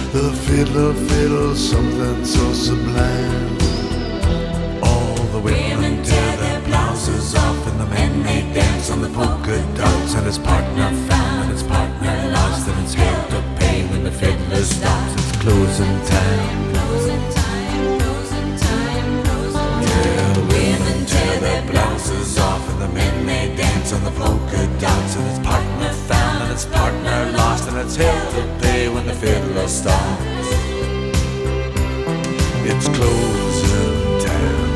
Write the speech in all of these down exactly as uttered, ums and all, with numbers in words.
The fiddler fiddles something so sublime. All the women tear their blouses off, and the men they dance on the polka dots. And his partner found and his partner lost, and it's hell to pay when the fiddler stops. It's closing time. Yeah, the women tear their blouses off, and the men they dance on the polka dots. And his partner found and his partner lost, and it's hell to pay when the fiddler stops. It's closing time.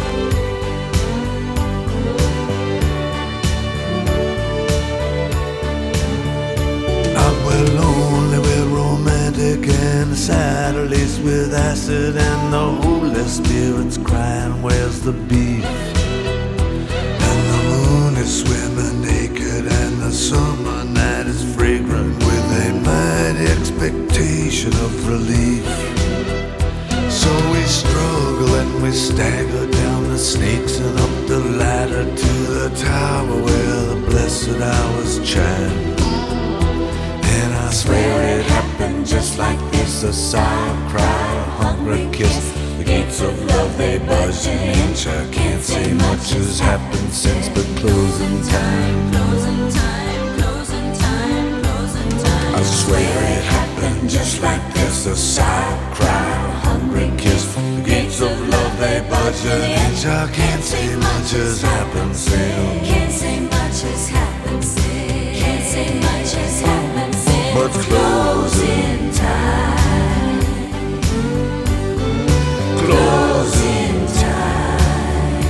I'm well lonely, we're romantic, and the saddle laced with acid, and the Holy Spirit's crying, where's the beef? And the moon is swimming naked, and the summer night is fragrant with a mighty expectation of relief. So we struggle and we stagger down the snakes and up the ladder to the tower where the blessed hours chime. And I swear it happened just like this: a sigh, a cry, a hungry kiss. The gates of love, they budge an inch. I can't say much has happened since, but closing time. Closing time, closing time, closing time. I swear it happened just like this: a sigh, a cry, a hungry kiss. The gates of love, they budge an inch. I can't say much has happened since. Can't say much has happened since. Can't say much has happened since. But closing time. Closing time.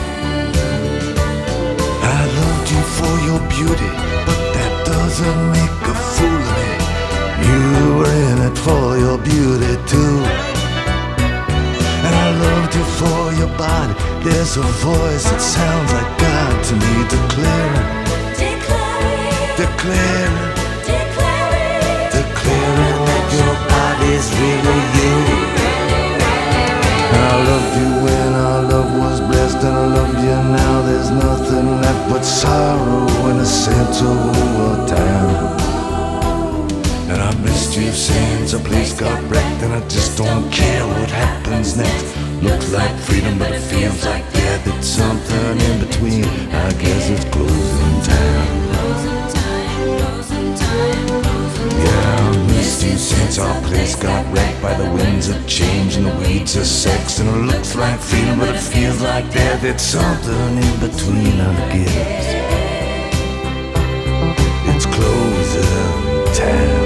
I loved you for your beauty, but that doesn't make a fool of me. You were in it for your beauty too. And I loved you for your body. There's a voice that sounds like God to me, declaring, Declaring, declaring, declaring, declaring that your body's really you. And I loved you when our love was blessed, and I loved you now. There's nothing left but sorrow and a sense of overtime. And I missed you since the place got wrecked, and I just don't care what happens next. Looks like freedom, but it feels like death. It's something in between. I guess it's closing time. closing time, closing time, closing time. Yeah, I missed you since our place got wrecked by the winds of change and the weeds of sex. And it looks like freedom, but it feels like death. It's something in between, I guess. It's closing time.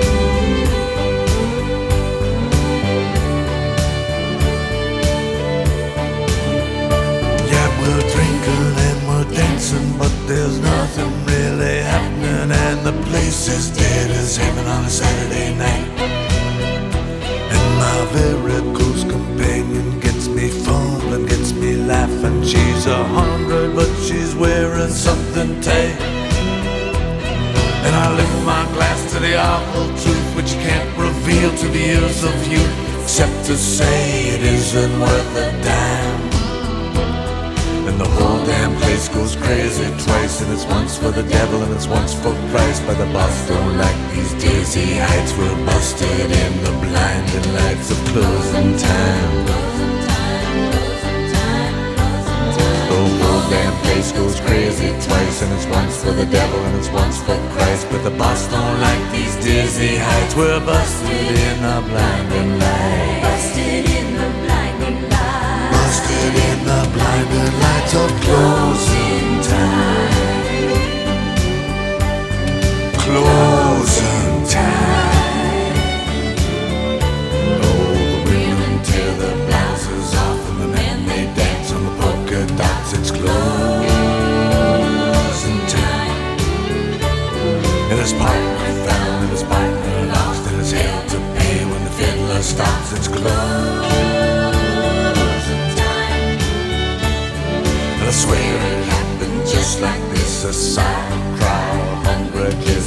We're drinking and we're dancing, but there's nothing really happening, and the place is dead as heaven on a Saturday night. And my very close companion gets me fumbling, gets me laughing. She's a hundred, but she's wearing something tight. And I lift my glass to the awful truth, which you can't reveal to the ears of youth, except to say it isn't worth a dime. And the whole damn place goes crazy twice, and it's once for the devil and it's once for Christ. By the boss don't like these dizzy heights. We're busted in the blinding lights of closing time. The whole damn place goes crazy twice, and it's once for the devil and it's once for Christ. But the boss don't like these dizzy heights. We're busted in the blinding lights. Busted in the blinding light. Busted in the blinding lights of closing time. Closing time. Oh, the women tear their blouses off, and the men they dance on the polka dots. It's closing time. And his partner found and his partner lost, and his hell to pay when the fiddler stops. It's closing. I swear it happened just like this: a sigh, a cry, a hungry kiss.